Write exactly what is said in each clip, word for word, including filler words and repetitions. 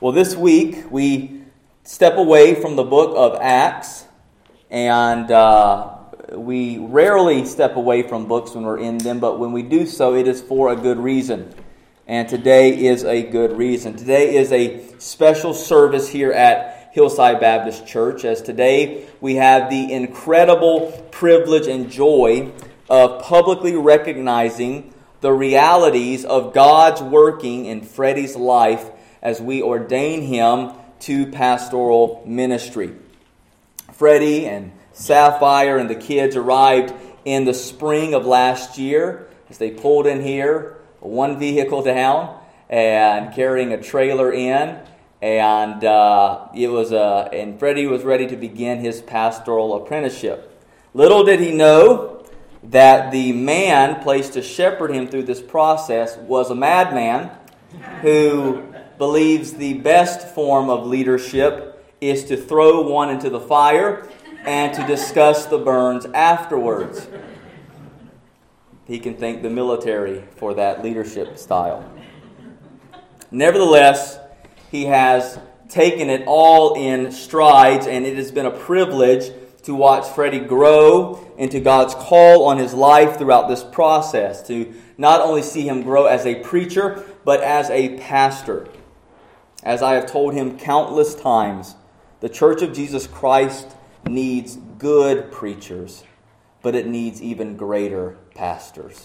Well, this week we step away from the book of Acts, and uh, we rarely step away from books when we're in them, but when we do so, it is for a good reason. And today is a good reason. Today is a special service here at Hillside Baptist Church, as today we have the incredible privilege and joy of publicly recognizing the realities of God's working in Freddie's life as we ordain him to pastoral ministry. Freddie and Sapphire and the kids arrived in the spring of last year as they pulled in here, one vehicle down and carrying a trailer in, and uh, it was a, and Freddie was ready to begin his pastoral apprenticeship. Little did he know that the man placed to shepherd him through this process was a madman who believes the best form of leadership is to throw one into the fire and to discuss the burns afterwards. He can thank the military for that leadership style. Nevertheless, he has taken it all in strides, and it has been a privilege to watch Freddie grow into God's call on his life throughout this process, to not only see him grow as a preacher, but as a pastor. As I have told him countless times, the Church of Jesus Christ needs good preachers, but it needs even greater pastors.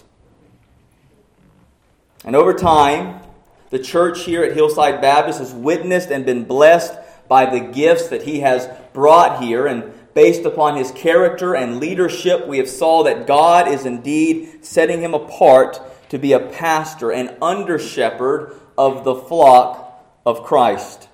And over time, the church here at Hillside Baptist has witnessed and been blessed by the gifts that he has brought here. And based upon his character and leadership, we have saw that God is indeed setting him apart to be a pastor and under-shepherd of the flock of Christ.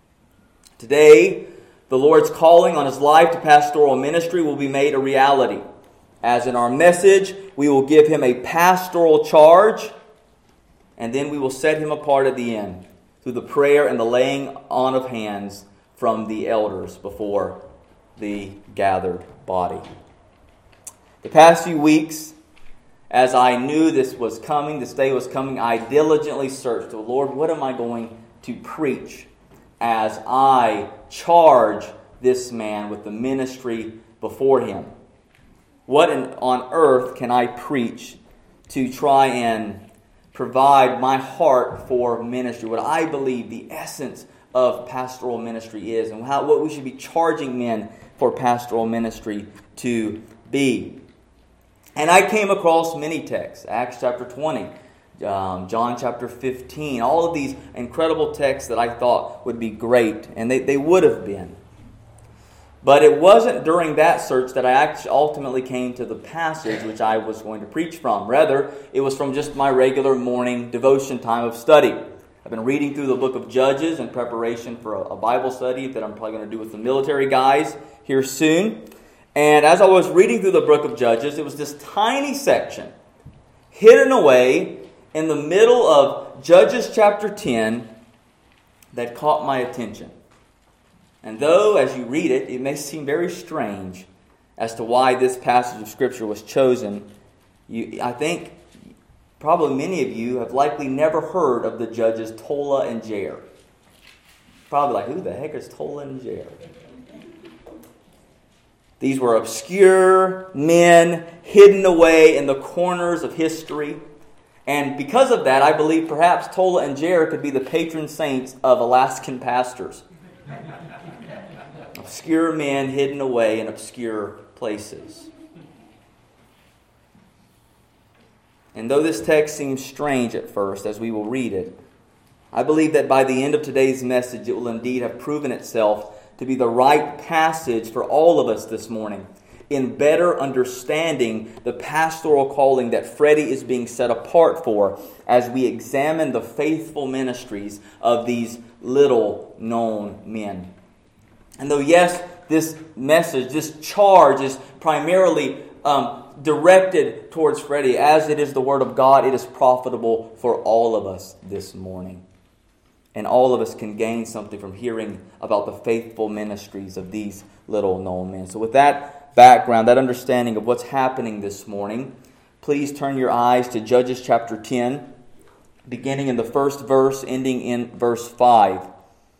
Today, the Lord's calling on his life to pastoral ministry will be made a reality. As in our message, we will give him a pastoral charge, and then we will set him apart at the end through the prayer and the laying on of hands from the elders before the gathered body. The past few weeks, as I knew this was coming, this day was coming, I diligently searched, oh Lord, what am I going to preach as I charge this man with the ministry before him? What in, on earth can I preach to try and provide my heart for ministry? What I believe the essence of pastoral ministry is, and how what we should be charging men for pastoral ministry to be. And I came across many texts, Acts chapter twenty, um, John chapter fifteen, all of these incredible texts that I thought would be great, and they, they would have been. But it wasn't during that search that I actually ultimately came to the passage which I was going to preach from. Rather, it was from just my regular morning devotion time of study. I've been reading through the book of Judges in preparation for a, a Bible study that I'm probably going to do with the military guys here soon. And as I was reading through the book of Judges, it was this tiny section hidden away in the middle of Judges chapter ten that caught my attention. And though, as you read it, it may seem very strange as to why this passage of Scripture was chosen, you, I think probably many of you have likely never heard of the judges Tola and Jair. Probably like, who the heck is Tola and Jair? These were obscure men hidden away in the corners of history. And because of that, I believe perhaps Tola and Jair could be the patron saints of Alaskan pastors. Obscure men hidden away in obscure places. And though this text seems strange at first, as we will read it, I believe that by the end of today's message, it will indeed have proven itself to be the right passage for all of us this morning in better understanding the pastoral calling that Freddie is being set apart for as we examine the faithful ministries of these little-known men. And though, yes, this message, this charge is primarily um, directed towards Freddie, as it is the Word of God, it is profitable for all of us this morning. And all of us can gain something from hearing about the faithful ministries of these little-known men. So with that background, that understanding of what's happening this morning, please turn your eyes to Judges chapter ten, beginning in the first verse, ending in verse five.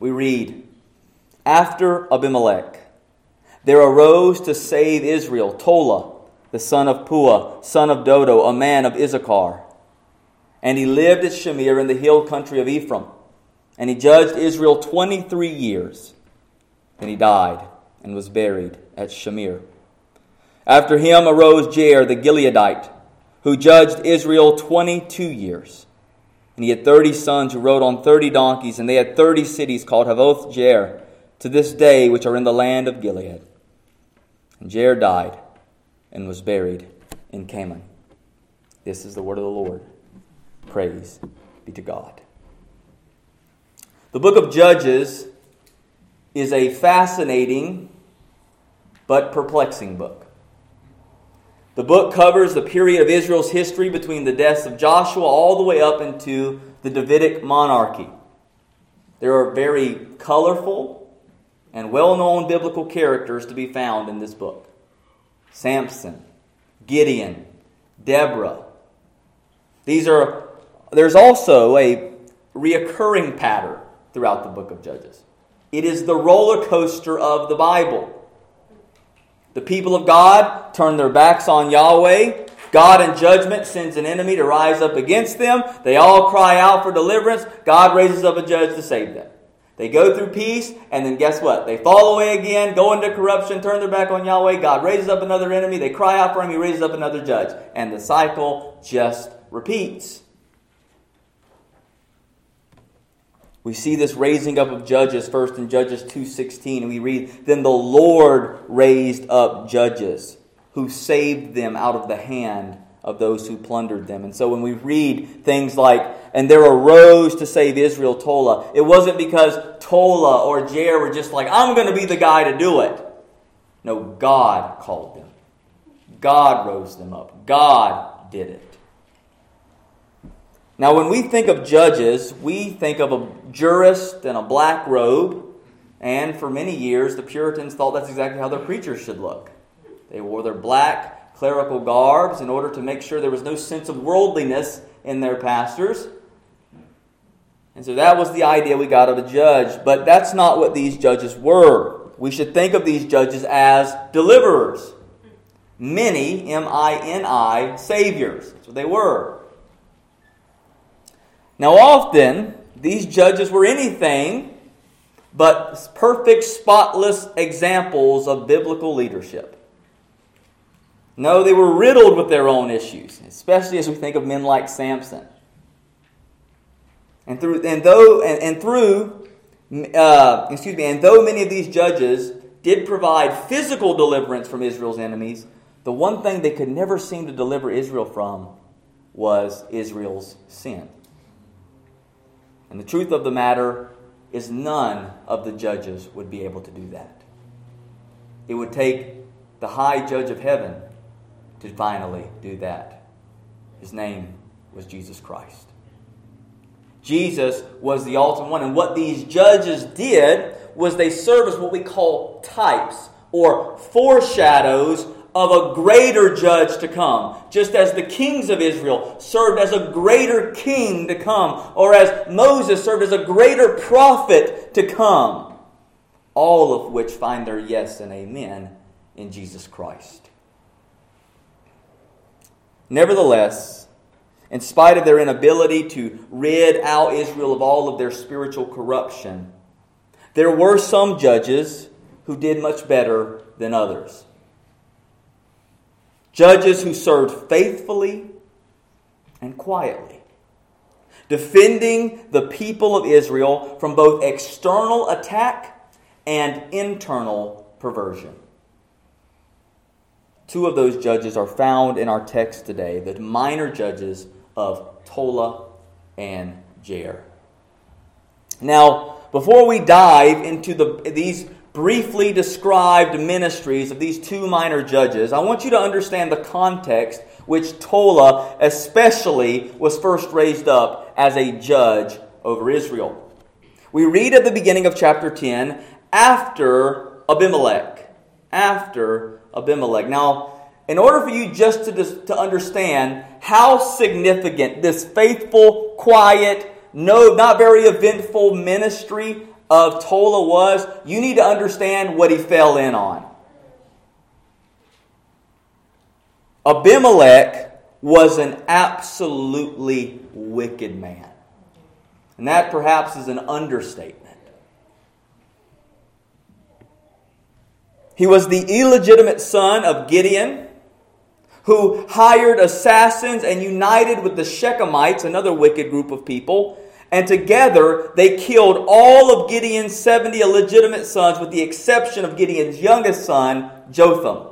we read, "After Abimelech, there arose to save Israel Tola, the son of Puah, son of Dodo, a man of Issachar. And he lived at Shamir in the hill country of Ephraim. And he judged Israel twenty-three years. Then he died and was buried at Shamir. After him arose Jair the Gileadite, who judged Israel twenty-two years. And he had thirty sons who rode on thirty donkeys, and they had thirty cities called Havoth Jair, to this day, which are in the land of Gilead. And Jair died and was buried in Canaan." This is the word of the Lord. Praise be to God. The book of Judges is a fascinating but perplexing book. The book covers the period of Israel's history between the deaths of Joshua all the way up into the Davidic monarchy. There are very colorful and well-known biblical characters to be found in this book. Samson, Gideon, Deborah. These are, there's also a reoccurring pattern throughout the book of Judges. It is the roller coaster of the Bible. The people of God turn their backs on Yahweh. God in judgment sends an enemy to rise up against them. They all cry out for deliverance. God raises up a judge to save them. They go through peace, and then guess what? They fall away again, go into corruption, turn their back on Yahweh. God raises up another enemy. They cry out for him. He raises up another judge. And the cycle just repeats. We see this raising up of judges first in Judges two sixteen. And we read, "Then the Lord raised up judges who saved them out of the hand of those who plundered them." And so when we read things like, "And there arose to save Israel Tola," it wasn't because Tola or Jair were just like, "I'm going to be the guy to do it." No, God called them. God rose them up. God did it. Now, when we think of judges, we think of a jurist in a black robe. And for many years, the Puritans thought that's exactly how their preachers should look. They wore their black clerical garbs in order to make sure there was no sense of worldliness in their pastors. And so that was the idea we got of a judge. But that's not what these judges were. We should think of these judges as deliverers. Many, M I N I, saviors. That's what they were. Now often, these judges were anything but perfect, spotless examples of biblical leadership. No, they were riddled with their own issues, especially as we think of men like Samson. And through and though and, and through uh, excuse me, and though many of these judges did provide physical deliverance from Israel's enemies, the one thing they could never seem to deliver Israel from was Israel's sin. And the truth of the matter is none of the judges would be able to do that. It would take the high judge of heaven to finally do that. His name was Jesus Christ. Jesus was the ultimate one. And what these judges did was they served as what we call types or foreshadows of a greater judge to come. Just as the kings of Israel served as a greater king to come, or as Moses served as a greater prophet to come. All of which find their yes and amen in Jesus Christ. Nevertheless, in spite of their inability to rid out Israel of all of their spiritual corruption, there were some judges who did much better than others. Judges who served faithfully and quietly, defending the people of Israel from both external attack and internal perversion. Two of those judges are found in our text today, the minor judges of Tola and Jair. Now, before we dive into the these briefly described ministries of these two minor judges, I want you to understand the context which Tola especially was first raised up as a judge over Israel. We read at the beginning of chapter ten, after Abimelech. After Abimelech. Now, in order for you just to, to understand how significant this faithful, quiet, no, not very eventful ministry of Tola was, you need to understand what he fell in on. Abimelech was an absolutely wicked man. And that perhaps is an understatement. He was the illegitimate son of Gideon, who hired assassins and united with the Shechemites, another wicked group of people. And together they killed all of Gideon's seventy illegitimate sons with the exception of Gideon's youngest son, Jotham.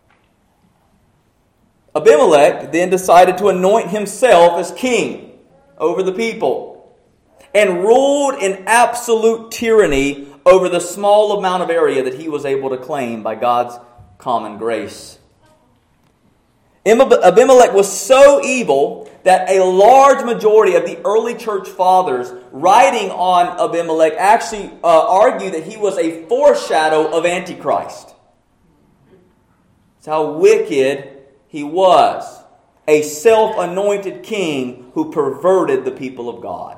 Abimelech then decided to anoint himself as king over the people and ruled in absolute tyranny over the small amount of area that he was able to claim by God's common grace. Abimelech was so evil that a large majority of the early church fathers writing on Abimelech actually uh, argue that he was a foreshadow of Antichrist. That's how wicked he was. A self-anointed king who perverted the people of God.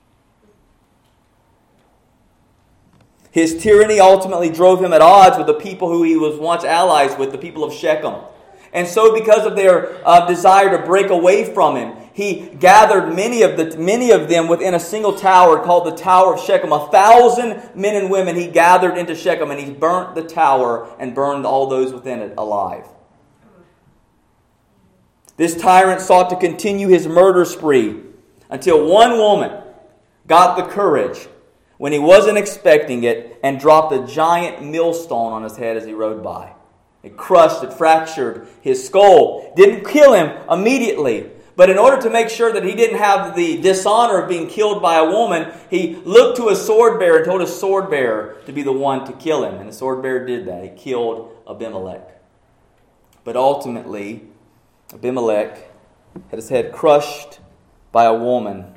His tyranny ultimately drove him at odds with the people who he was once allies with, the people of Shechem. And so because of their uh, desire to break away from him, he gathered many of the many of them within a single tower called the Tower of Shechem. A thousand men and women he gathered into Shechem, and he burnt the tower and burned all those within it alive. This tyrant sought to continue his murder spree until one woman got the courage when he wasn't expecting it and dropped a giant millstone on his head as he rode by. It crushed, it fractured his skull. Didn't kill him immediately. But in order to make sure that he didn't have the dishonor of being killed by a woman, he looked to his sword bearer and told his sword bearer to be the one to kill him. And the sword bearer did that. He killed Abimelech. But ultimately, Abimelech had his head crushed by a woman.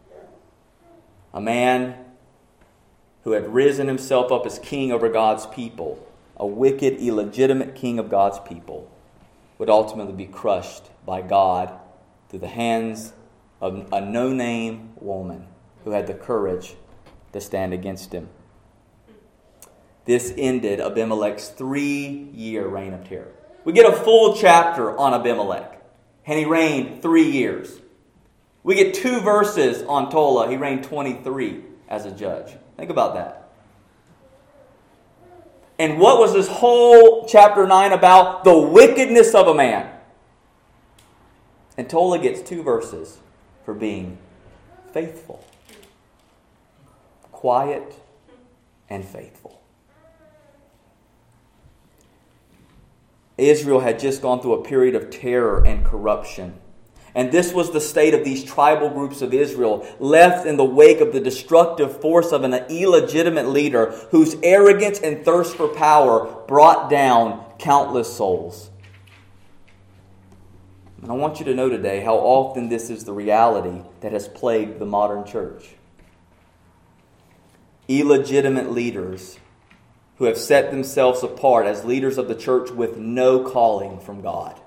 A man who had risen himself up as king over God's people. A wicked, illegitimate king of God's people would ultimately be crushed by God through the hands of a no-name woman who had the courage to stand against him. This ended Abimelech's three-year reign of terror. We get a full chapter on Abimelech, and he reigned three years. We get two verses on Tola. He reigned twenty-three as a judge. Think about that. And what was this whole chapter nine about? The wickedness of a man. And Tola gets two verses for being faithful. Quiet and faithful. Israel had just gone through a period of terror and corruption. And this was the state of these tribal groups of Israel, left in the wake of the destructive force of an illegitimate leader whose arrogance and thirst for power brought down countless souls. And I want you to know today how often this is the reality that has plagued the modern church. Illegitimate leaders who have set themselves apart as leaders of the church with no calling from God.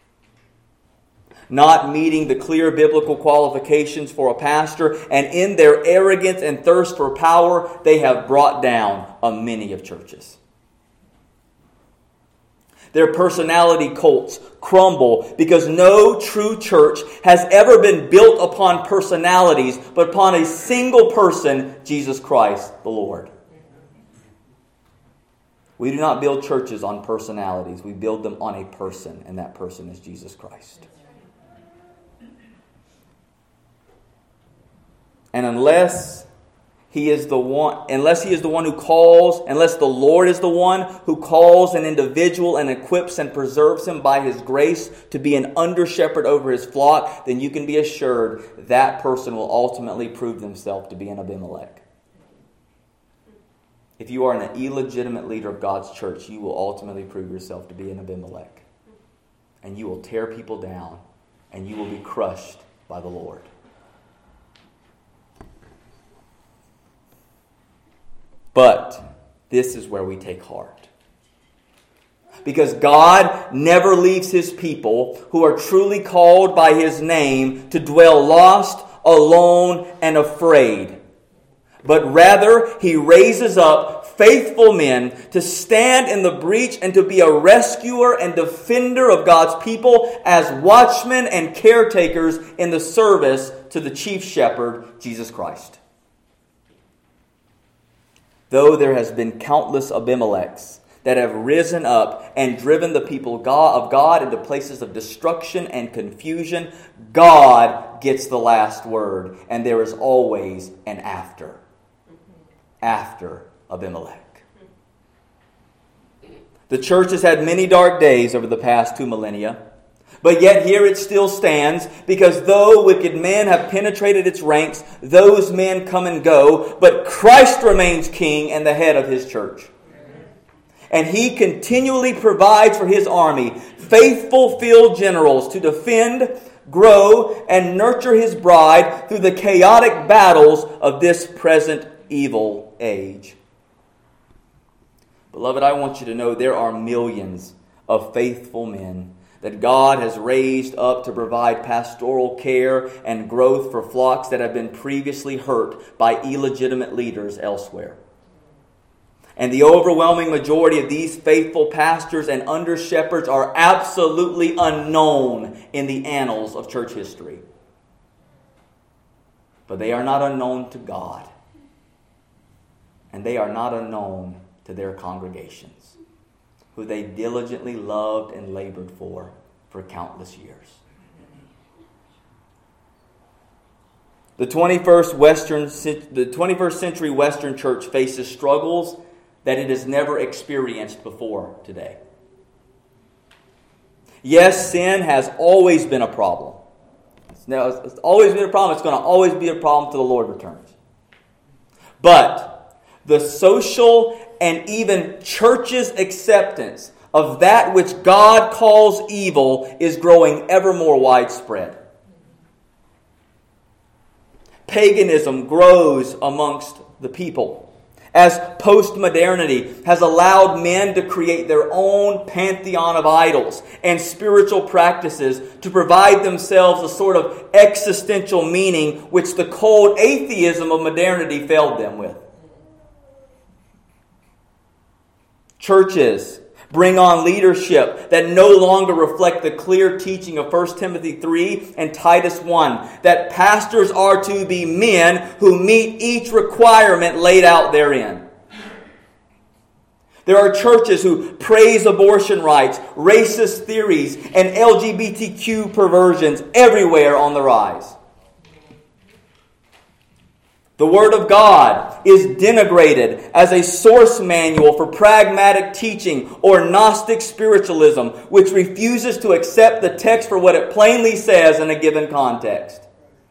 Not meeting the clear biblical qualifications for a pastor, and in their arrogance and thirst for power, they have brought down a many of churches. Their personality cults crumble because no true church has ever been built upon personalities, but upon a single person, Jesus Christ the Lord. We do not build churches on personalities. We build them on a person, and that person is Jesus Christ. And unless he is the one, unless he is the one who calls, unless the Lord is the one who calls an individual and equips and preserves him by his grace to be an under-shepherd over his flock, then you can be assured that person will ultimately prove themselves to be an Abimelech. If you are an illegitimate leader of God's church, you will ultimately prove yourself to be an Abimelech. And you will tear people down, and you will be crushed by the Lord. But this is where we take heart. Because God never leaves his people who are truly called by his name to dwell lost, alone, and afraid. but rather he raises up faithful men to stand in the breach and to be a rescuer and defender of God's people as watchmen and caretakers in the service to the chief shepherd, Jesus Christ. Though there has been countless Abimelechs that have risen up and driven the people of God into places of destruction and confusion, God gets the last word, and there is always an after. After Abimelech. The church has had many dark days over the past two millennia, but yet here it still stands, because though wicked men have penetrated its ranks, those men come and go, but Christ remains king and the head of his church. And he continually provides for his army faithful field generals to defend, grow, and nurture his bride through the chaotic battles of this present evil age. Beloved, I want you to know there are millions of faithful men that God has raised up to provide pastoral care and growth for flocks that have been previously hurt by illegitimate leaders elsewhere. And the overwhelming majority of these faithful pastors and under-shepherds are absolutely unknown in the annals of church history. But they are not unknown to God. And they are not unknown to their congregations, who they diligently loved and labored for for countless years. The twenty-first Western, the twenty-first century Western church faces struggles that it has never experienced before today. Yes, sin has always been a problem. It's, now, it's always been a problem. It's going to always be a problem till the Lord returns. But the social and even church's acceptance of that which God calls evil is growing ever more widespread. Paganism grows amongst the people as postmodernity has allowed men to create their own pantheon of idols and spiritual practices to provide themselves a sort of existential meaning which the cold atheism of modernity failed them with. Churches bring on leadership that no longer reflect the clear teaching of First Timothy three and Titus one, that pastors are to be men who meet each requirement laid out therein. There are churches who praise abortion rights, racist theories, and L G B T Q perversions everywhere on the rise. The Word of God is denigrated as a source manual for pragmatic teaching or Gnostic spiritualism, which refuses to accept the text for what it plainly says in a given context.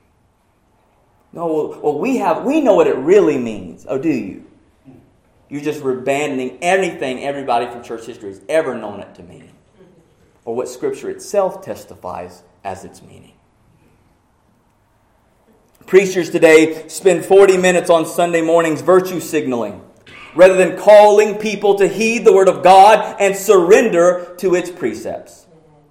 No, well, we have we know what it really means. Oh, do you? You're just abandoning anything everybody from church history has ever known it to mean, or what Scripture itself testifies as its meaning. Preachers today spend forty minutes on Sunday mornings virtue signaling, rather than calling people to heed the Word of God and surrender to its precepts.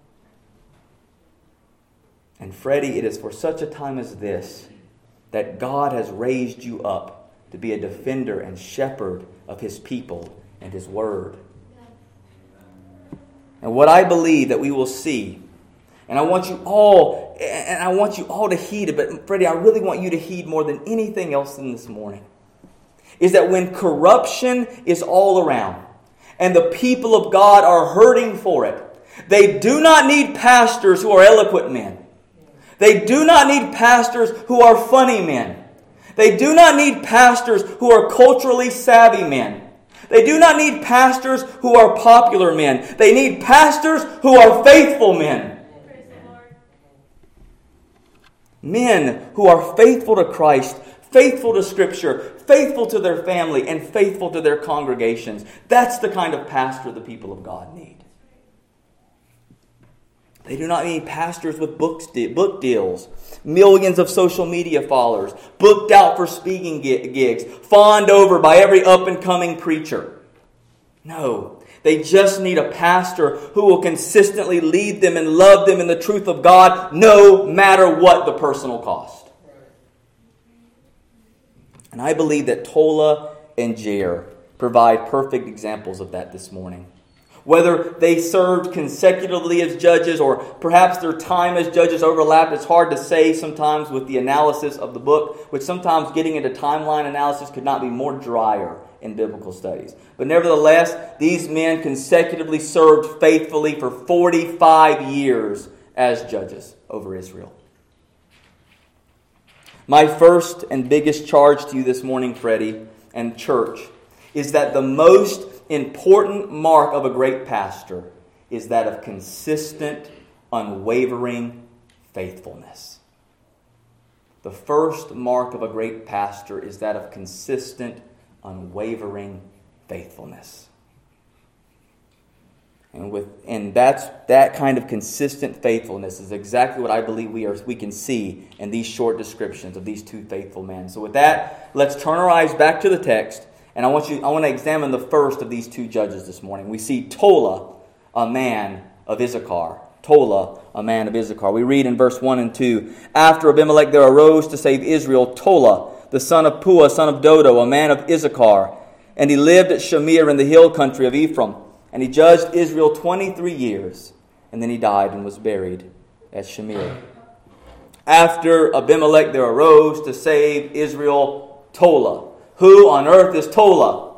And Freddie, it is for such a time as this that God has raised you up to be a defender and shepherd of His people and His Word. And what I believe that we will see, and I want you all, and I want you all to heed it, but Freddie, I really want you to heed more than anything else in this morning, is that when corruption is all around and the people of God are hurting for it, they do not need pastors who are eloquent men. They do not need pastors who are funny men. They do not need pastors who are culturally savvy men. They do not need pastors who are popular men. They need pastors who are faithful men. Men who are faithful to Christ, faithful to Scripture, faithful to their family, and faithful to their congregations. That's the kind of pastor the people of God need. They do not need pastors with books, book deals, millions of social media followers, booked out for speaking gigs, fawned over by every up-and-coming preacher. No. They just need a pastor who will consistently lead them and love them in the truth of God, no matter what the personal cost. And I believe that Tola and Jair provide perfect examples of that this morning. Whether they served consecutively as judges or perhaps their time as judges overlapped, it's hard to say sometimes with the analysis of the book, which sometimes getting into timeline analysis could not be more drier in biblical studies. But nevertheless, these men consecutively served faithfully for forty-five years as judges over Israel. My first and biggest charge to you this morning, Freddie, and church, is that the most important mark of a great pastor is that of consistent, unwavering faithfulness. The first mark of a great pastor is that of consistent, unwavering faithfulness. And with and that's that kind of consistent faithfulness is exactly what I believe we are we can see in these short descriptions of these two faithful men. So with that, let's turn our eyes back to the text, and I want you I want to examine the first of these two judges this morning. We see Tola, a man of Issachar. Tola, a man of Issachar. We read in verse one and two, after Abimelech there arose to save Israel Tola, the son of Puah, son of Dodo, a man of Issachar, and he lived at Shamir in the hill country of Ephraim. And he judged Israel twenty-three years, and then he died and was buried at Shamir. After Abimelech there arose to save Israel Tola. Who on earth is Tola?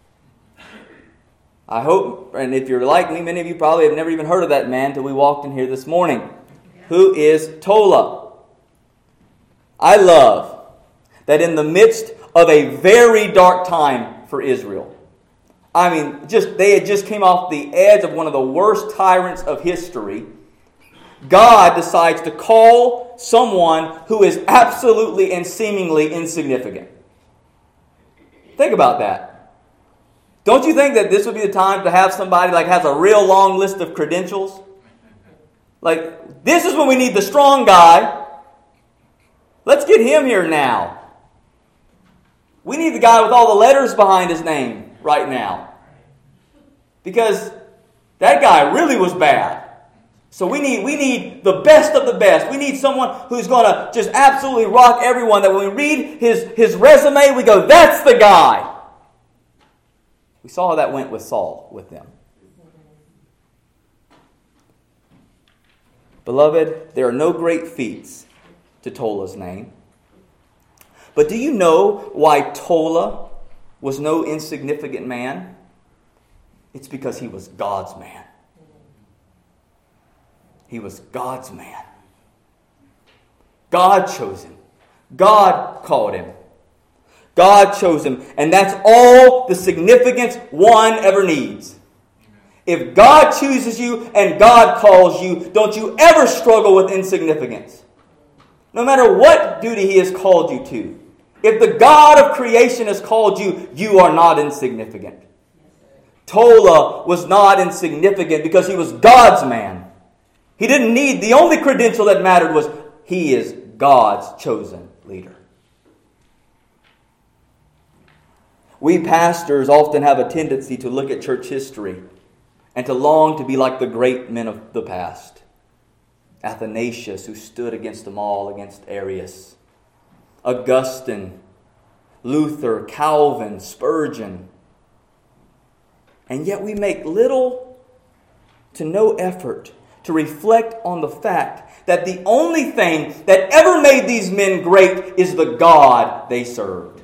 I hope, and if you're like me, many of you probably have never even heard of that man until we walked in here this morning. Who is Tola? I love that in the midst of a very dark time for Israel, I mean, just they had just came off the edge of one of the worst tyrants of history, God decides to call someone who is absolutely and seemingly insignificant. Think about that. Don't you think that this would be the time to have somebody like has a real long list of credentials? Like, this is when we need the strong guy. Let's get him here now. We need the guy with all the letters behind his name right now. Because that guy really was bad. So we need we need the best of the best. We need someone who's going to just absolutely rock everyone. That when we read his, his resume, we go, that's the guy. We saw how that went with Saul, with them. Beloved, there are no great feats to Tola's name. But do you know why Tola was no insignificant man? It's because he was God's man. He was God's man. God chose him. God called him. God chose him. And that's all the significance one ever needs. If God chooses you and God calls you, don't you ever struggle with insignificance. No matter what duty He has called you to. If the God of creation has called you, you are not insignificant. Tola was not insignificant because he was God's man. He didn't need, the only credential that mattered was he is God's chosen leader. We pastors often have a tendency to look at church history and to long to be like the great men of the past. Athanasius, who stood against them all, against Arius. Augustine, Luther, Calvin, Spurgeon. And yet we make little to no effort to reflect on the fact that the only thing that ever made these men great is the God they served.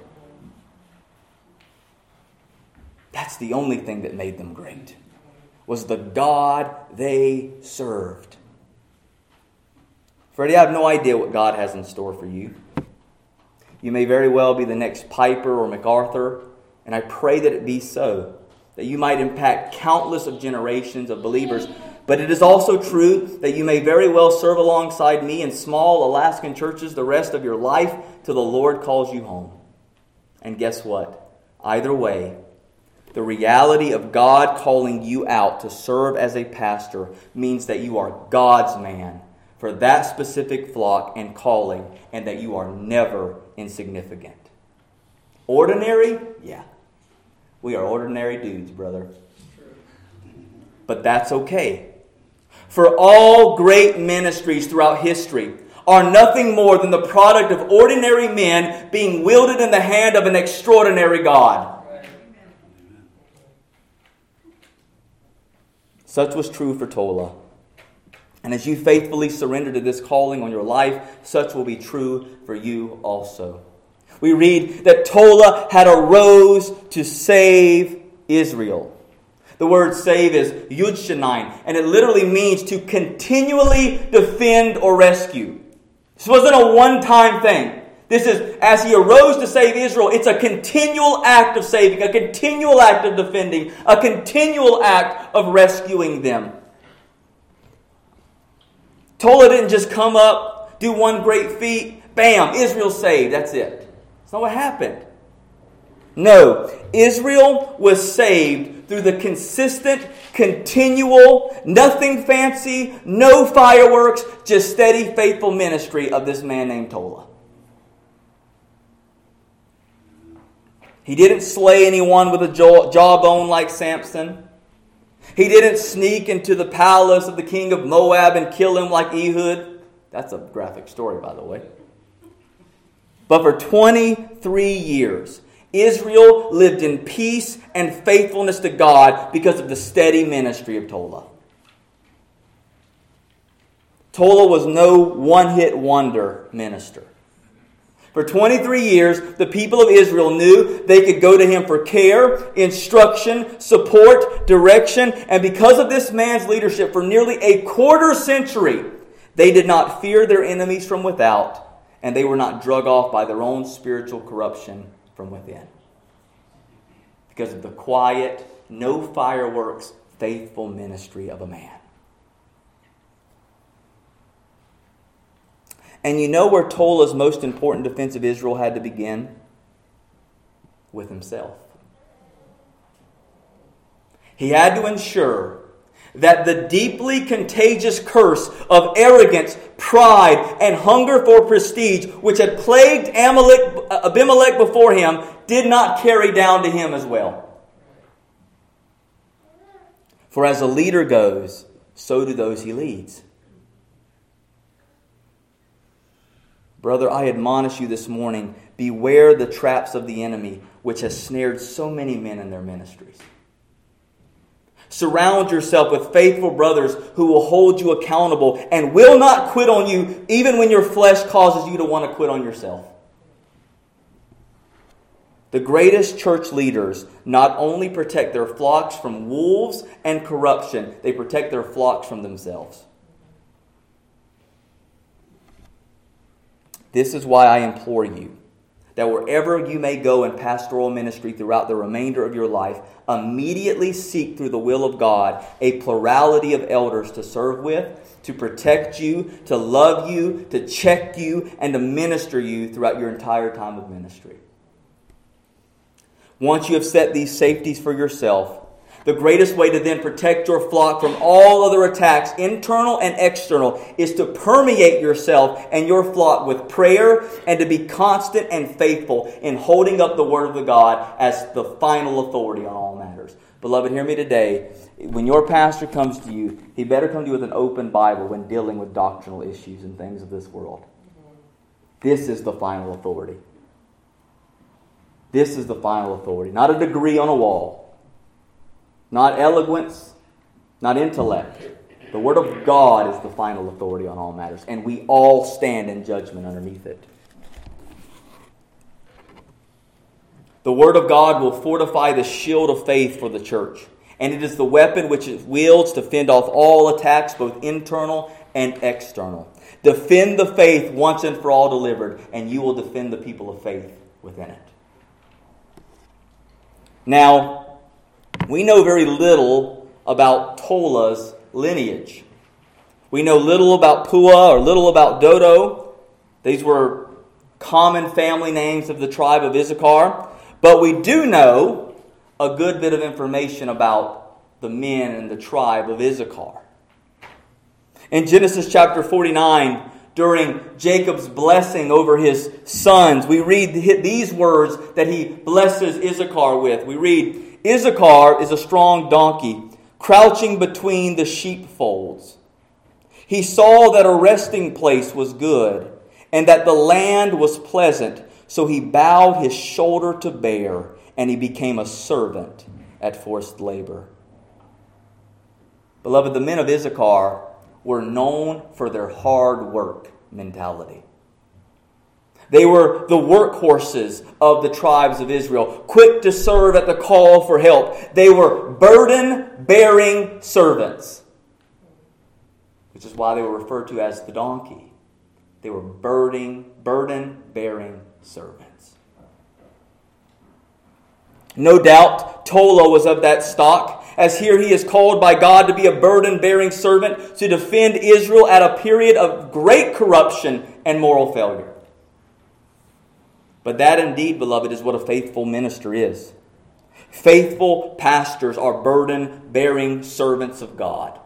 That's the only thing that made them great, was the God they served. Freddie, I have no idea what God has in store for you. You may very well be the next Piper or MacArthur, and I pray that it be so, that you might impact countless of generations of believers. But it is also true that you may very well serve alongside me in small Alaskan churches the rest of your life till the Lord calls you home. And guess what? Either way, the reality of God calling you out to serve as a pastor means that you are God's man for that specific flock and calling, and that you are never insignificant. Ordinary? Yeah. We are ordinary dudes, brother. But that's okay. For all great ministries throughout history, are nothing more than the product of ordinary men being wielded in the hand of an extraordinary God. Such was true for Tola. And as you faithfully surrender to this calling on your life, such will be true for you also. We read that Tola had arose to save Israel. The word save is yudshanin, and it literally means to continually defend or rescue. This wasn't a one-time thing. This is, as he arose to save Israel, it's a continual act of saving, a continual act of defending, a continual act of rescuing them. Tola didn't just come up, do one great feat, bam, Israel saved, that's it. That's not what happened. No, Israel was saved through the consistent, continual, nothing fancy, no fireworks, just steady, faithful ministry of this man named Tola. He didn't slay anyone with a jaw- jawbone like Samson. He didn't sneak into the palace of the king of Moab and kill him like Ehud. That's a graphic story, by the way. But for twenty-three years, Israel lived in peace and faithfulness to God because of the steady ministry of Tola. Tola was no one-hit wonder minister. For twenty-three years, the people of Israel knew they could go to him for care, instruction, support, direction, and because of this man's leadership for nearly a quarter century, they did not fear their enemies from without, and they were not drug off by their own spiritual corruption from within. Because of the quiet, no fireworks, faithful ministry of a man. And you know where Tola's most important defense of Israel had to begin? With himself. He had to ensure that the deeply contagious curse of arrogance, pride, and hunger for prestige, which had plagued Amalek, Abimelech before him, did not carry down to him as well. For as a leader goes, so do those he leads. Brother, I admonish you this morning, beware the traps of the enemy, which has snared so many men in their ministries. Surround yourself with faithful brothers who will hold you accountable and will not quit on you even when your flesh causes you to want to quit on yourself. The greatest church leaders not only protect their flocks from wolves and corruption, they protect their flocks from themselves. This is why I implore you that wherever you may go in pastoral ministry throughout the remainder of your life, immediately seek through the will of God a plurality of elders to serve with, to protect you, to love you, to check you, and to minister you throughout your entire time of ministry. Once you have set these safeties for yourself, the greatest way to then protect your flock from all other attacks, internal and external, is to permeate yourself and your flock with prayer and to be constant and faithful in holding up the Word of the God as the final authority on all matters. Beloved, hear me today. When your pastor comes to you, he better come to you with an open Bible when dealing with doctrinal issues and things of this world. This is the final authority. This is the final authority. Not a degree on a wall. Not eloquence, not intellect. The Word of God is the final authority on all matters, and we all stand in judgment underneath it. The Word of God will fortify the shield of faith for the church, and it is the weapon which it wields to fend off all attacks, both internal and external. Defend the faith once and for all delivered, and you will defend the people of faith within it. Now, we know very little about Tola's lineage. We know little about Pua or little about Dodo. These were common family names of the tribe of Issachar. But we do know a good bit of information about the men in the tribe of Issachar. In Genesis chapter forty-nine, during Jacob's blessing over his sons, we read these words that he blesses Issachar with. We read, Issachar is a strong donkey, crouching between the sheepfolds. He saw that a resting place was good, and that the land was pleasant. So he bowed his shoulder to bear, and he became a servant at forced labor. Beloved, the men of Issachar were known for their hard work mentality. They were the workhorses of the tribes of Israel, quick to serve at the call for help. They were burden-bearing servants, which is why they were referred to as the donkey. They were burden, burden-bearing servants. No doubt, Tola was of that stock, as here he is called by God to be a burden-bearing servant to defend Israel at a period of great corruption and moral failure. But that indeed, beloved, is what a faithful minister is. Faithful pastors are burden-bearing servants of God.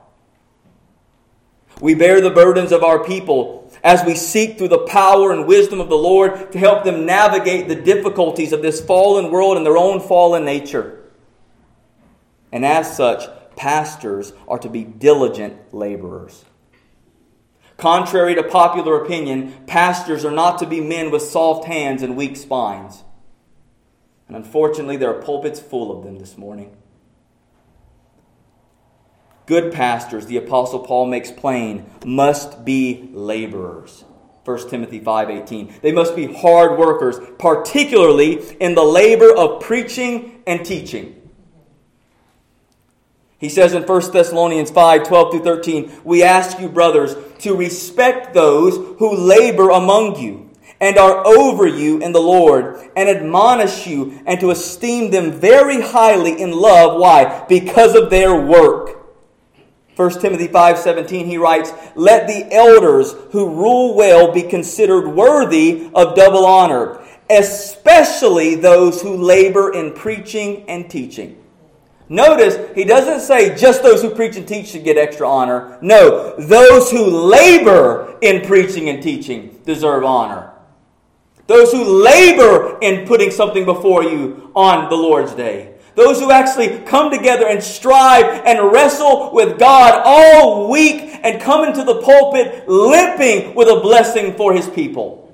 We bear the burdens of our people as we seek through the power and wisdom of the Lord to help them navigate the difficulties of this fallen world and their own fallen nature. And as such, pastors are to be diligent laborers. Contrary to popular opinion, pastors are not to be men with soft hands and weak spines. And unfortunately, there are pulpits full of them this morning. Good pastors, the Apostle Paul makes plain, must be laborers. First Timothy five eighteen. They must be hard workers, particularly in the labor of preaching and teaching. He says in First Thessalonians five twelve through thirteen, we ask you, brothers, to respect those who labor among you and are over you in the Lord, and admonish you, and to esteem them very highly in love. Why? Because of their work. First Timothy five seventeen, he writes, let the elders who rule well be considered worthy of double honor, especially those who labor in preaching and teaching. Notice, he doesn't say just those who preach and teach should get extra honor. No, those who labor in preaching and teaching deserve honor. Those who labor in putting something before you on the Lord's day. Those who actually come together and strive and wrestle with God all week and come into the pulpit limping with a blessing for His people.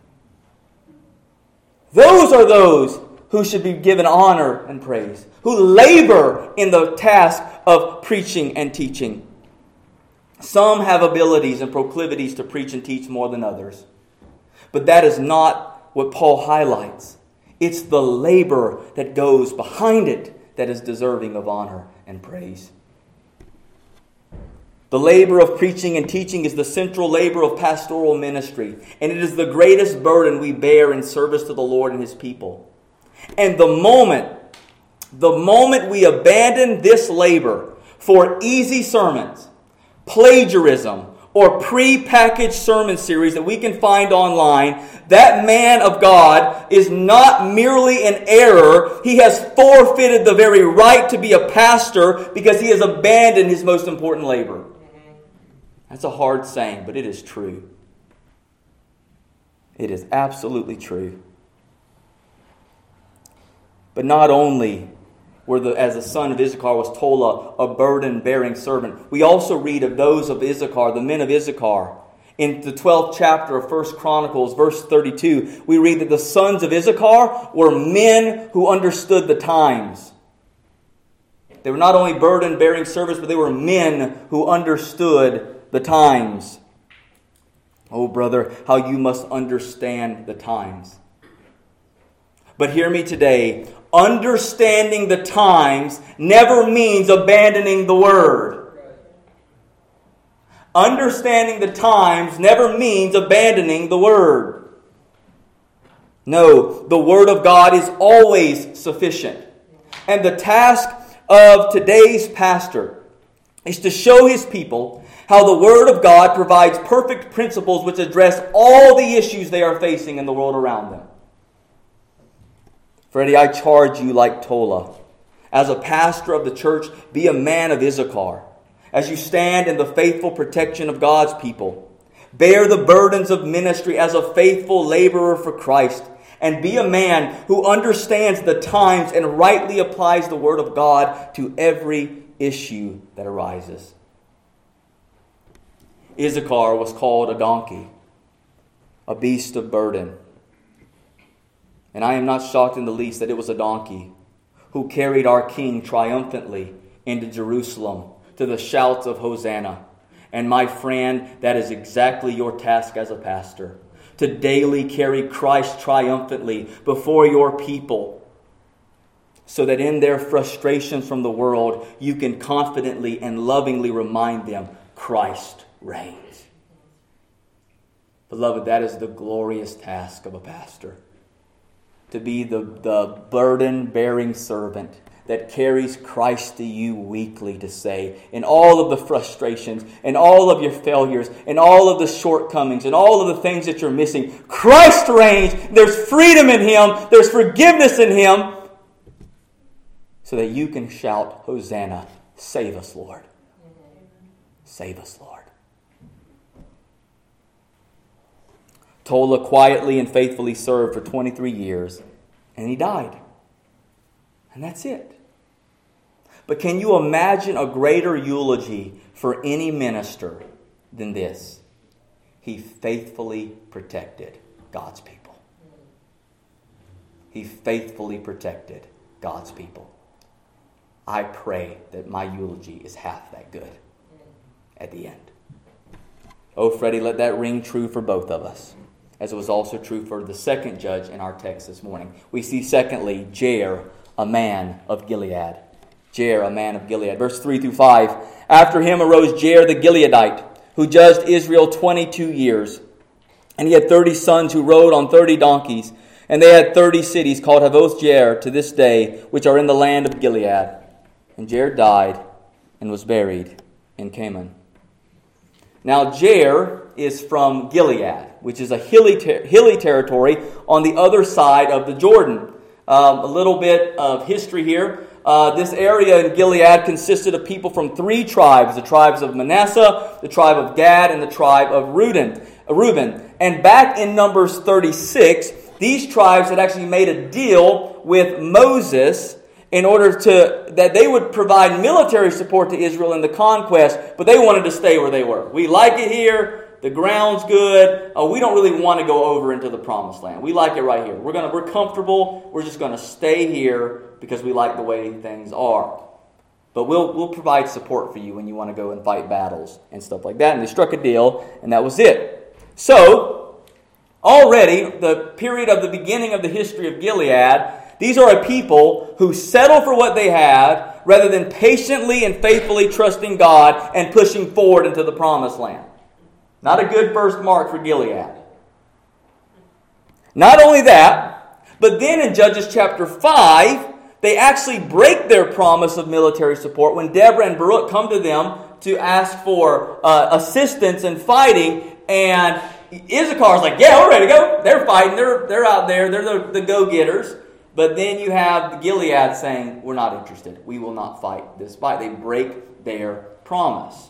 Those are those who should be given honor and praise, who labor in the task of preaching and teaching. Some have abilities and proclivities to preach and teach more than others. But that is not what Paul highlights. It's the labor that goes behind it that is deserving of honor and praise. The labor of preaching and teaching is the central labor of pastoral ministry, and it is the greatest burden we bear in service to the Lord and His people. And the moment, the moment we abandon this labor for easy sermons, plagiarism, or pre-packaged sermon series that we can find online, that man of God is not merely in error. He has forfeited the very right to be a pastor because he has abandoned his most important labor. That's a hard saying, but it is true. It is absolutely true. But not only were the, as the son of Issachar was Tola, a burden-bearing servant, we also read of those of Issachar, the men of Issachar. In the twelfth chapter of First Chronicles, verse thirty-two, we read that the sons of Issachar were men who understood the times. They were not only burden-bearing servants, but they were men who understood the times. Oh, brother, how you must understand the times. But hear me today. Understanding the times never means abandoning the Word. Understanding the times never means abandoning the Word. No, the Word of God is always sufficient. And the task of today's pastor is to show his people how the Word of God provides perfect principles which address all the issues they are facing in the world around them. Freddie, I charge you like Tola. As a pastor of the church, be a man of Issachar. As you stand in the faithful protection of God's people, bear the burdens of ministry as a faithful laborer for Christ, and be a man who understands the times and rightly applies the Word of God to every issue that arises. Issachar was called a donkey, a beast of burden. And I am not shocked in the least that it was a donkey who carried our King triumphantly into Jerusalem to the shouts of Hosanna. And my friend, that is exactly your task as a pastor, to daily carry Christ triumphantly before your people, so that in their frustrations from the world, you can confidently and lovingly remind them, Christ reigns. Beloved, that is the glorious task of a pastor. To be the, the burden-bearing servant that carries Christ to you weekly to say, in all of the frustrations, and all of your failures, and all of the shortcomings, and all of the things that you're missing, Christ reigns. There's freedom in Him. There's forgiveness in Him. So that you can shout, Hosanna, save us, Lord. Save us, Lord. Tola quietly and faithfully served for twenty-three years, and he died. And that's it. But can you imagine a greater eulogy for any minister than this? He faithfully protected God's people. He faithfully protected God's people. I pray that my eulogy is half that good at the end. Oh, Freddie, let that ring true for both of us, as it was also true for the second judge in our text this morning. We see, secondly, Jair, a man of Gilead. Jair, a man of Gilead. Verse three through five. After him arose Jair the Gileadite, who judged Israel twenty-two years. And he had thirty sons who rode on thirty donkeys. And they had thirty cities called Havoth Jair to this day, which are in the land of Gilead. And Jair died and was buried in Canaan. Now Jair is from Gilead, which is a hilly ter- hilly territory on the other side of the Jordan. Um, a little bit of history here. Uh, this area in Gilead consisted of people from three tribes, the tribes of Manasseh, the tribe of Gad, and the tribe of Reuben. Uh, Reuben. And back in Numbers thirty-six, these tribes had actually made a deal with Moses in order to that they would provide military support to Israel in the conquest, but they wanted to stay where they were. We like it here. The ground's good. Uh, we don't really want to go over into the promised land. We like it right here. We're gonna we're comfortable. We're just gonna stay here because we like the way things are. But we'll we'll provide support for you when you want to go and fight battles and stuff like that. And they struck a deal, and that was it. So already the period of the beginning of the history of Gilead. These are a people who settle for what they had rather than patiently and faithfully trusting God and pushing forward into the promised land. Not a good first mark for Gilead. Not only that, but then in Judges chapter five, they actually break their promise of military support when Deborah and Barak come to them to ask for uh, assistance in fighting, and Issachar's like, yeah, we're ready to go. They're fighting. They're, they're out there. They're the, the go-getters. But then you have the Gilead saying, we're not interested. We will not fight this fight. They break their promise.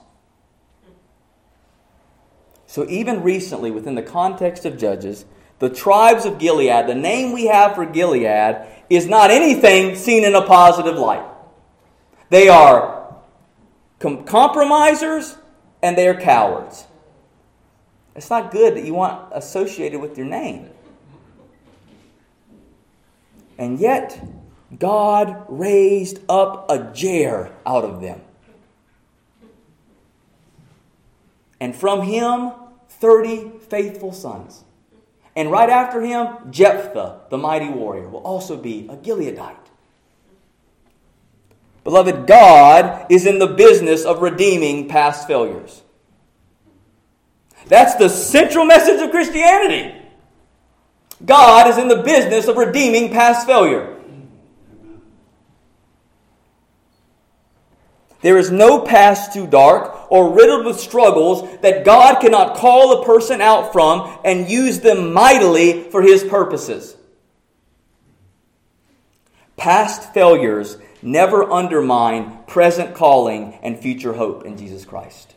So even recently, within the context of Judges, the tribes of Gilead, the name we have for Gilead, is not anything seen in a positive light. They are com- compromisers and they are cowards. It's not good that you want associated with your name. And yet, God raised up a Jair out of them. And from him, thirty faithful sons. And right after him, Jephthah, the mighty warrior, will also be a Gileadite. Beloved, God is in the business of redeeming past failures. That's the central message of Christianity. God is in the business of redeeming past failure. There is no past too dark or riddled with struggles that God cannot call a person out from and use them mightily for His purposes. Past failures never undermine present calling and future hope in Jesus Christ.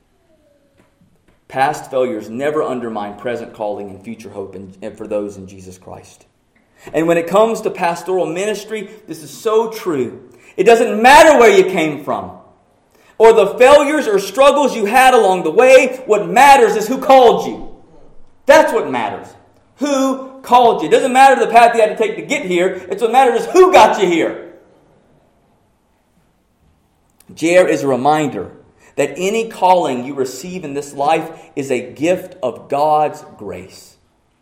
Past failures never undermine present calling and future hope in, for those in Jesus Christ. And when it comes to pastoral ministry, this is so true. It doesn't matter where you came from, or the failures or struggles you had along the way. What matters is who called you. That's what matters. Who called you. It doesn't matter the path you had to take to get here. It's what matters is who got you here. Jair is a reminder that any calling you receive in this life is a gift of God's grace.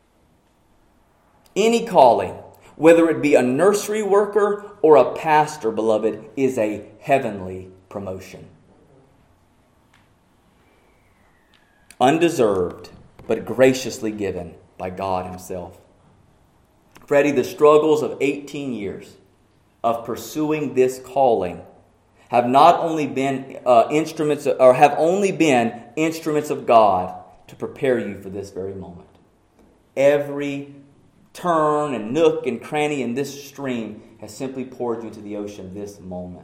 Any calling, whether it be a nursery worker or a pastor, beloved, is a heavenly promotion. Undeserved, but graciously given by God Himself. Freddie, the struggles of eighteen years of pursuing this calling have not only been uh, instruments, or have only been instruments of God to prepare you for this very moment. Every turn and nook and cranny in this stream has simply poured you into the ocean this moment.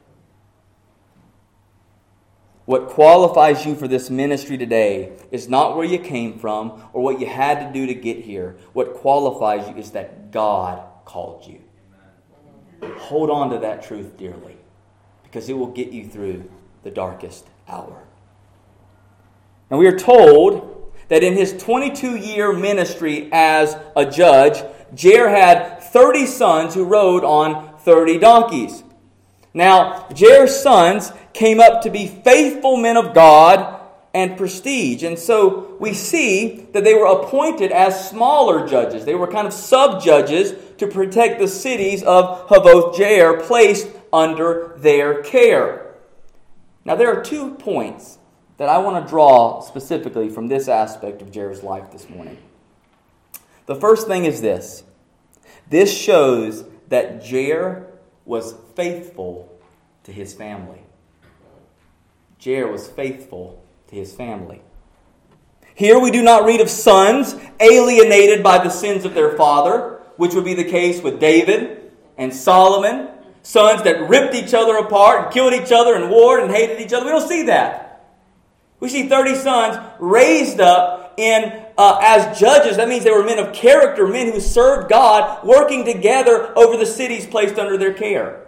What qualifies you for this ministry today is not where you came from or what you had to do to get here. What qualifies you is that God called you. Hold on to that truth dearly, because it will get you through the darkest hour. And we are told that in his twenty-two-year ministry as a judge, Jair had thirty sons who rode on thirty donkeys. Now, Jair's sons came up to be faithful men of God and prestige. And so we see that they were appointed as smaller judges. They were kind of sub-judges to protect the cities of Havoth Jair, placed under their care. Now, there are two points that I want to draw specifically from this aspect of Jair's life this morning. The first thing is this. This shows that Jair was faithful to his family. Jair was faithful to his family. Here we do not read of sons alienated by the sins of their father, which would be the case with David and Solomon. Sons that ripped each other apart and killed each other and warred and hated each other. We don't see that. We see thirty sons raised up in uh, as judges. That means they were men of character, men who served God, working together over the cities placed under their care.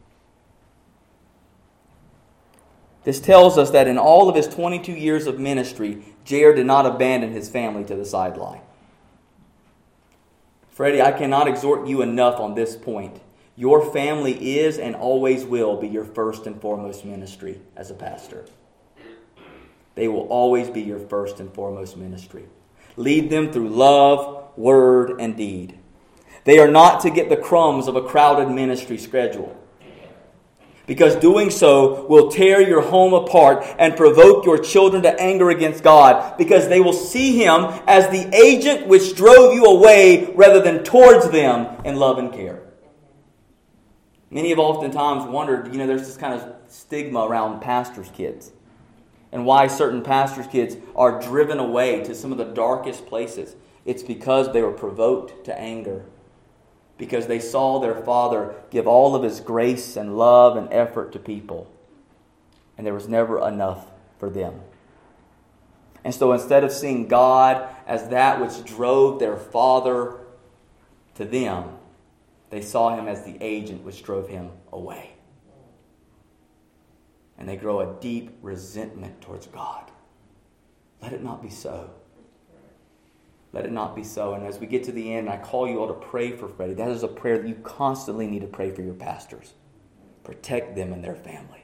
This tells us that in all of his twenty-two years of ministry, Jair did not abandon his family to the sideline. Freddie, I cannot exhort you enough on this point. Your family is and always will be your first and foremost ministry as a pastor. They will always be your first and foremost ministry. Lead them through love, word, and deed. They are not to get the crumbs of a crowded ministry schedule, because doing so will tear your home apart and provoke your children to anger against God, because they will see Him as the agent which drove you away rather than towards them in love and care. Many have oftentimes wondered, you know, there's this kind of stigma around pastors' kids and why certain pastors' kids are driven away to some of the darkest places. It's because they were provoked to anger, because they saw their father give all of his grace and love and effort to people, and there was never enough for them. And so instead of seeing God as that which drove their father to them, they saw Him as the agent which drove him away. And they grow a deep resentment towards God. Let it not be so. Let it not be so. And as we get to the end, I call you all to pray for Freddie. That is a prayer that you constantly need to pray for your pastors. Protect them and their family.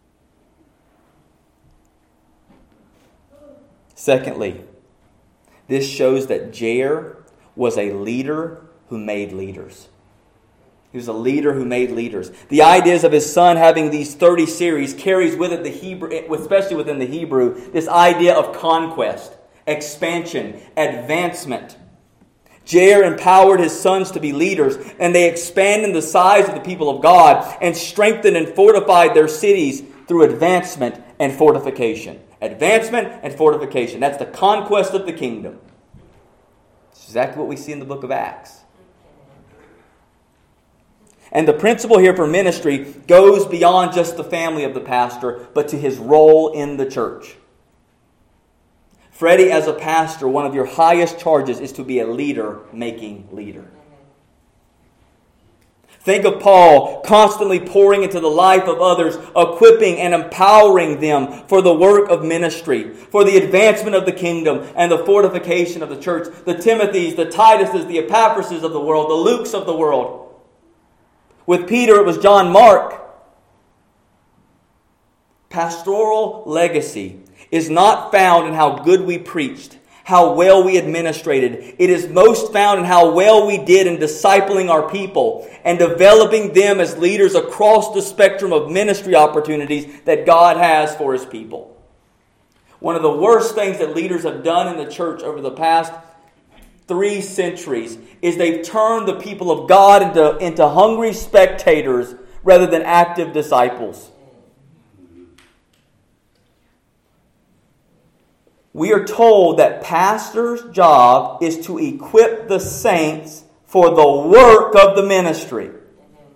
Secondly, this shows that Jair was a leader who made leaders. He was a leader who made leaders. The ideas of his son having these thirty series carries with it the Hebrew, especially within the Hebrew, this idea of conquest, expansion, advancement. Jair empowered his sons to be leaders, and they expanded the size of the people of God and strengthened and fortified their cities through advancement and fortification. Advancement and fortification. That's the conquest of the kingdom. It's exactly what we see in the book of Acts. And the principle here for ministry goes beyond just the family of the pastor, but to his role in the church. Freddie, as a pastor, one of your highest charges is to be a leader making leader. Think of Paul constantly pouring into the life of others, equipping and empowering them for the work of ministry, for the advancement of the kingdom and the fortification of the church. The Timothys, the Tituses, the Epaphrases of the world, the Lukes of the world. With Peter, it was John Mark. Pastoral legacy is not found in how good we preached, how well we administrated. It is most found in how well we did in discipling our people and developing them as leaders across the spectrum of ministry opportunities that God has for His people. One of the worst things that leaders have done in the church over the past three centuries is they've turned the people of God into, into hungry spectators rather than active disciples. We are told that pastor's job is to equip the saints for the work of the ministry. Did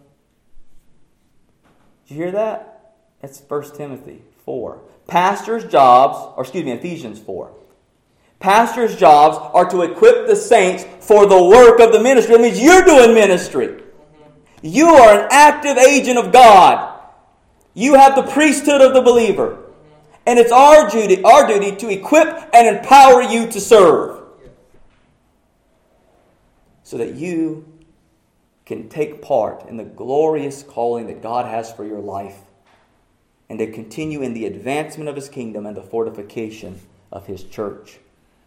you hear that? That's First Timothy four. Pastors' jobs, or excuse me, Ephesians four. Pastors' jobs are to equip the saints for the work of the ministry. That means you're doing ministry. You are an active agent of God. You have the priesthood of the believer. And it's our duty, our duty to equip and empower you to serve. So that you can take part in the glorious calling that God has for your life. And to continue in the advancement of His kingdom and the fortification of His church.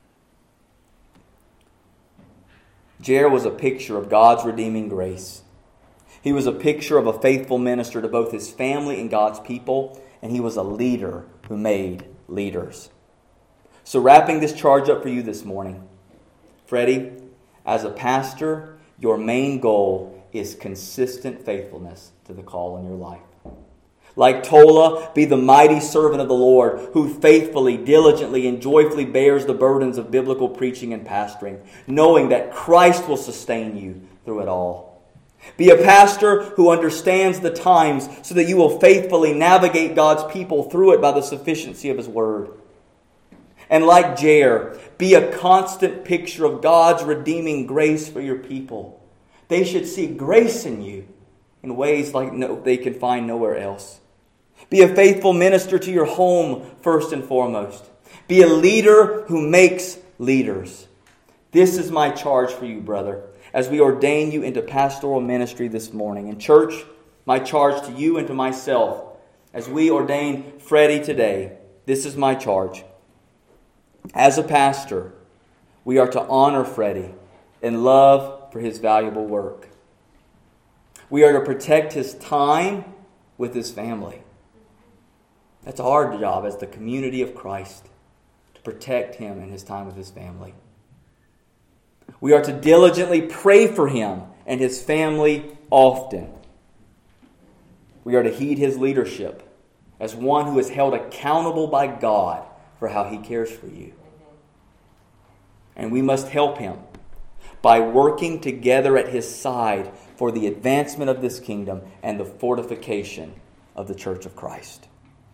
Jair was a picture of God's redeeming grace. He was a picture of a faithful minister to both his family and God's people. And he was a leader who made leaders. So wrapping this charge up for you this morning, Freddie, as a pastor, your main goal is consistent faithfulness to the call in your life. Like Tola, be the mighty servant of the Lord who faithfully, diligently, and joyfully bears the burdens of biblical preaching and pastoring, knowing that Christ will sustain you through it all. Be a pastor who understands the times so that you will faithfully navigate God's people through it by the sufficiency of His Word. And like Jair, be a constant picture of God's redeeming grace for your people. They should see grace in you in ways like no, they can find nowhere else. Be a faithful minister to your home first and foremost. Be a leader who makes leaders. This is my charge for you, brother, as we ordain you into pastoral ministry this morning. And church, my charge to you and to myself, as we ordain Freddie today, this is my charge. As a pastor, we are to honor Freddie in love for his valuable work. We are to protect his time with his family. That's our job as the community of Christ, to protect him and his time with his family. We are to diligently pray for him and his family often. We are to heed his leadership as one who is held accountable by God for how he cares for you. And we must help him by working together at his side for the advancement of this kingdom and the fortification of the Church of Christ.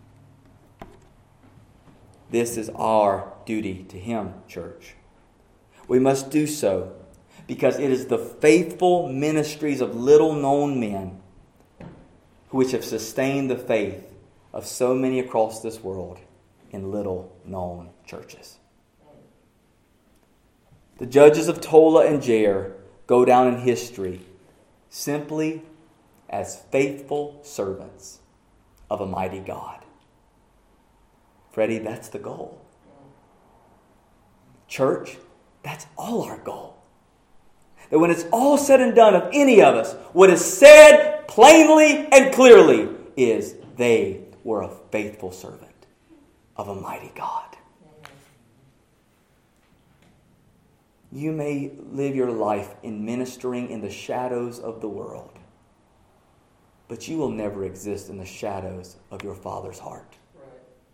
This is our duty to him, church. We must do so because it is the faithful ministries of little-known men which have sustained the faith of so many across this world in little-known churches. The judges of Tola and Jair go down in history simply as faithful servants of a mighty God. Freddie, that's the goal. Church, that's all our goal. That when it's all said and done of any of us, what is said plainly and clearly is they were a faithful servant of a mighty God. You may live your life in ministering in the shadows of the world, but you will never exist in the shadows of your Father's heart. Right.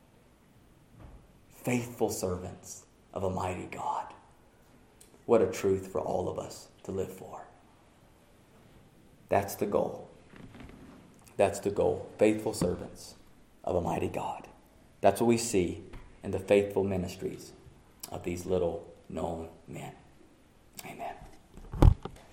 Faithful servants of a mighty God. What a truth for all of us to live for. That's the goal. That's the goal. Faithful servants of a mighty God. That's what we see in the faithful ministries of these little known men. Amen.